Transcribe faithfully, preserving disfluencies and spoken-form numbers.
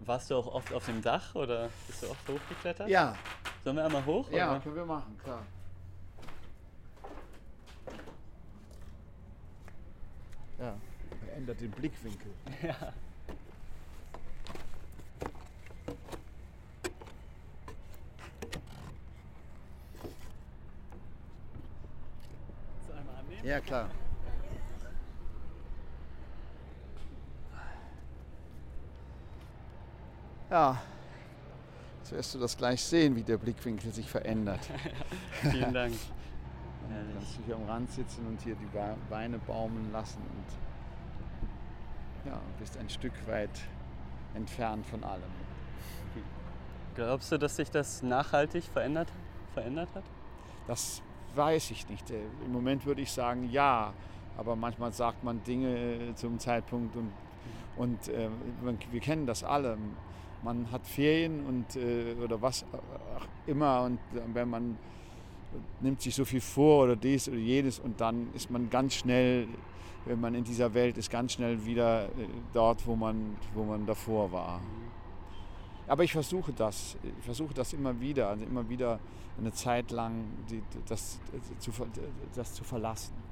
warst du auch oft auf dem Dach oder bist du oft hochgeklettert? Ja. Sollen wir einmal hoch? Ja, oder? können wir machen, klar. Ja, verändert den Blickwinkel. Ja. Willst du einmal annehmen? Ja, klar. Ja, jetzt wirst du das gleich sehen, wie der Blickwinkel sich verändert. Vielen Dank. Dann kannst du hier am Rand sitzen und hier die Beine baumeln lassen und ja, bist ein Stück weit entfernt von allem. Glaubst du, dass sich das nachhaltig verändert, verändert hat? Das weiß ich nicht. Im Moment würde ich sagen, ja. Aber manchmal sagt man Dinge zum Zeitpunkt und, und äh, wir kennen das alle. Man hat Ferien und, äh, oder was auch immer und wenn man nimmt sich so viel vor oder dies oder jenes und dann ist man ganz schnell, wenn man in dieser Welt ist, ganz schnell wieder äh, dort, wo man, wo man davor war. Aber ich versuche das, ich versuche das immer wieder, also immer wieder eine Zeit lang die, das, zu, das zu verlassen.